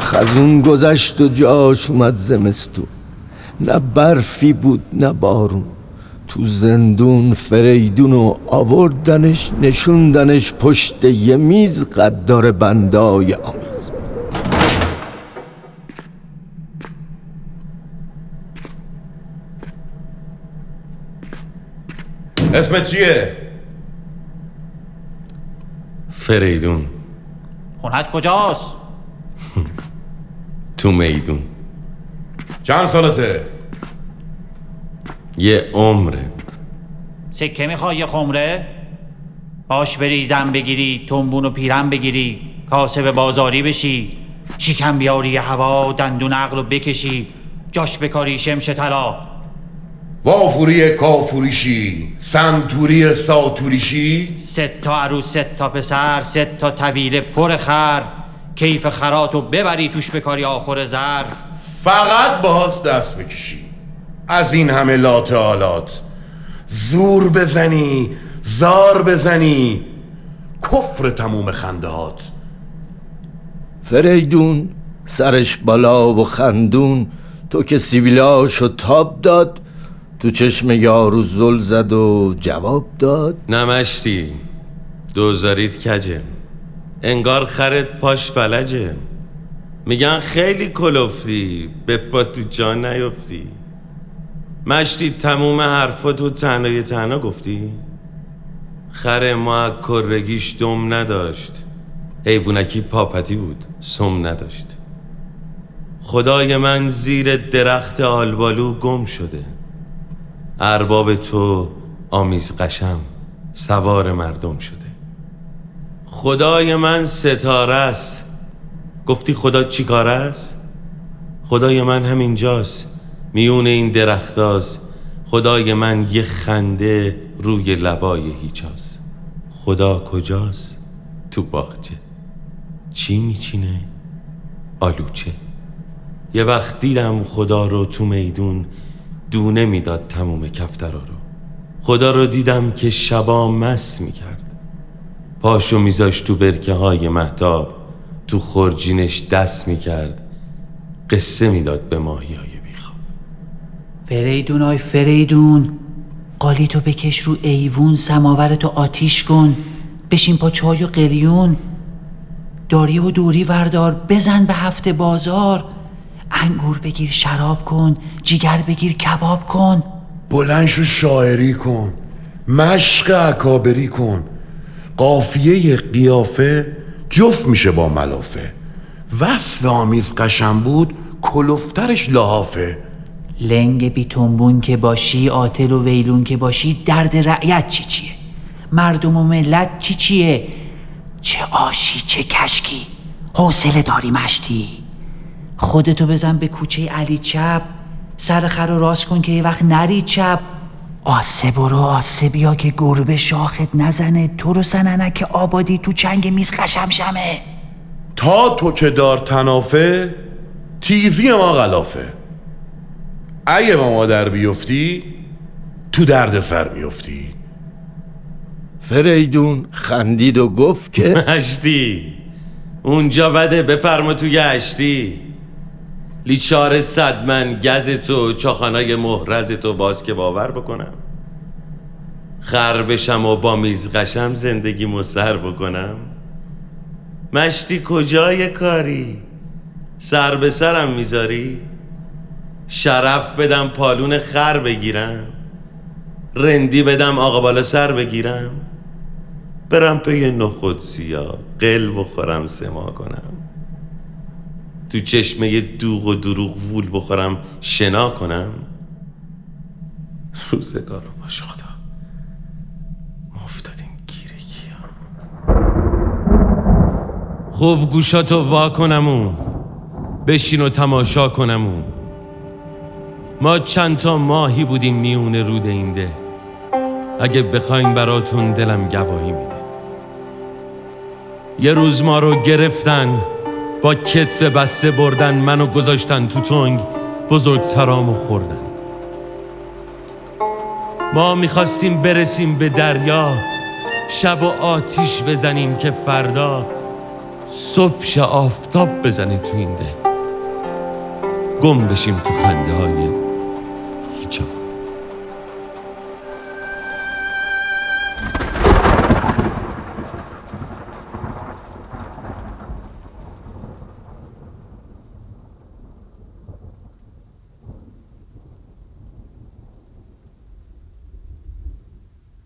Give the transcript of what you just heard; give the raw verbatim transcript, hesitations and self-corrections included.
خزون گذشت و جاش اومد زمستون، نه برفی بود نه بارون. تو زندون فریدون و آوردنش نشوندنش پشت یه میز قدار بندای آمیز. اسمت چیه؟ فریدون. خونت کجاست؟ تو میدون. چند سالته؟ یه عمره. سکه میخوای یه خمره؟ باش بری زن بگیری، تنبون و پیرن بگیری، کاسب بازاری بشی، شیکن بیاری هوا، دندون عقلو بکشی، جاش بکاری شمش طلا. وافوری کافوریشی، سنتوری ساتوریشی. سه تا عروس، سه تا پسر، سه تا طویله پر خر، کیف خراتو ببری توش بکاری آخر زر. فقط باهاست دست بکشی، از این همه لات آلات، زور بزنی زار بزنی، کفر تموم خندهات. فریدون سرش بالا و خندون، تو که سیبیلاشو تاب داد، تو چشم یارو زل زد و جواب داد. نمشتی دوزارید کجه، انگار خرت پاش فلجه. میگن خیلی کلفتی، به پا تو جا نیفتی. مشتی تموم حرفا تو تنهای تنها گفتی. خر ما کرگیش دم نداشت، حیوونکی پاپتی بود سم نداشت. خدای من زیر درخت آلبالو گم شده، ارباب تو آمیز قشم سوار مردم شده. خدای من ستاره است، گفتی خدا چی کار است؟ خدای من همینجاست میون این درختاست. خدای من یه خنده روی لبای هیچاست. خدا کجاست؟ تو باغچه چی میچینه؟ آلوچه. یه وقت دیدم خدا رو تو میدون، دونه میداد تموم کفترا رو. خدا رو دیدم که شبا مس میکرد، پاشو میذاشت تو برکه های مهتاب، تو خورجینش دست میکرد، قصه میداد به ماهی های بیخواب. فریدون آی فریدون، قالیتو بکش رو ایوون، سماورتو آتیش کن، بشین پا چای و قلیون، داری و دوری وردار بزن به هفته بازار، انگور بگیر شراب کن، جیگر بگیر کباب کن. بلند شو شاعری کن، مشق اکابری کن، قافیه قیافه جفت میشه با ملافه. وصف آمیز قشم بود، کلفترش لحافه. لنگ بی تنبون که باشی، عاطل و ویلون که باشی، درد رعیت چی چیه؟ مردم و ملت چی چیه؟ چه آشی چه کشکی، حوصله داری مشتی. خودتو بزن به کوچه علی چپ، سر خر رو راست کن که یه وقت نری چپ. آسه برو آسه بیا که گربه شاخت نزنه، تو رو سننک آبادی تو چنگ میز خشم شمه. تا تو که دار تنافه، تیزی ما غلافه. اگه با ما در بیفتی، تو درد سر میفتی. فریدون خندید و گفت که هشتی اونجا بده، بفرما تو گشتی. لیچار صدمن گز تو، چاخانای محرز تو باز که باور بکنم. خر بشم و با میز قشم زندگی مسر بکنم. مشتی کجای کاری، سر به سرم میذاری. شرف بدم پالون خر بگیرم، رندی بدم آقا بالا سر بگیرم. برم پی نخود سیاه قل بخورم سما کنم، تو چشمه دوغ و دروغ وول بخورم شنا کنم. روزگار رو باش خدا، ما افتادیم گیره کیا. خوب گوشاتو وا کنمون، بشین و تماشا کنمون. ما چند تا ماهی بودیم میون رود این ده، اگه بخواین براتون دلم گواهی میده. یه روز ما رو گرفتن، با کتف بسته بردن، منو گذاشتن تو تنگ، بزرگترامو خوردن. ما میخواستیم برسیم به دریا، شب و آتیش بزنیم که فردا صبح شه آفتاب بزنه تو این ده، گم بشیم تو خنده های